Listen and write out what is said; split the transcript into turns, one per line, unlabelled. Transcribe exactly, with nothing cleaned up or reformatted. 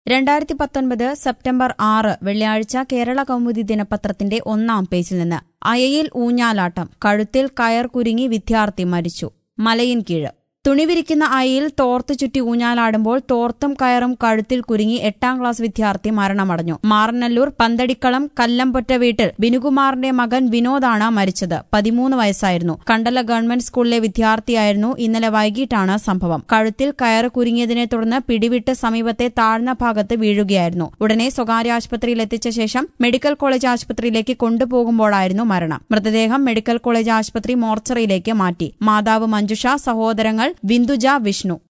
രണ്ടായിരത്തി പത്തൊൻപത് സെപ്റ്റംബർ ആറ് വെള്ളിയാഴ്ച കേരള കൗമുദി ദിനപത്രത്തിന്റെ ഒന്നാം പേജിൽ നിന്ന് അയയിൽ ഊഞ്ഞാലാട്ടം കഴുത്തിൽ കയർ കുരുങ്ങി വിദ്യാർത്ഥി മരിച്ചു. മലയിൻകീഴ് തുണിവിരിക്കുന്ന അയയിൽ തോർത്ത് ചുറ്റി ഊഞ്ഞാലാടുമ്പോൾ തോർത്തും കയറും കഴുത്തിൽ കുരുങ്ങി എട്ടാം ക്ലാസ് വിദ്യാർത്ഥി മരണമടഞ്ഞു. മാറനല്ലൂർ പന്തടിക്കളം കല്ലമ്പൊറ്റ വീട്ടിൽ ബിനുകുമാറിന്റെ മകൻ വിനോദാണ് മരിച്ചത്. പതിമൂന്ന് വയസ്സായിരുന്നു. കണ്ടല ഗവൺമെന്റ് സ്കൂളിലെ വിദ്യാർത്ഥിയായിരുന്നു. ഇന്നലെ വൈകിട്ടാണ് സംഭവം. കഴുത്തിൽ കയറ് കുരുങ്ങിയതിനെ തുടർന്ന് പിടിവിട്ട് സമീപത്തെ താഴ്ന്ന ഭാഗത്ത് വീഴുകയായിരുന്നു. ഉടനെ സ്വകാര്യ ആശുപത്രിയിൽ എത്തിച്ച ശേഷം മെഡിക്കൽ കോളേജ് ആശുപത്രിയിലേക്ക് കൊണ്ടുപോകുമ്പോഴായിരുന്നു മരണം. മൃതദേഹം മെഡിക്കൽ കോളേജ് ആശുപത്രി മോർച്ചറിയിലേക്ക് മാറ്റി. മാതാവ് മഞ്ജുഷ, സഹോദരങ്ങൾ വിന്ദുജ, വിഷ്ണു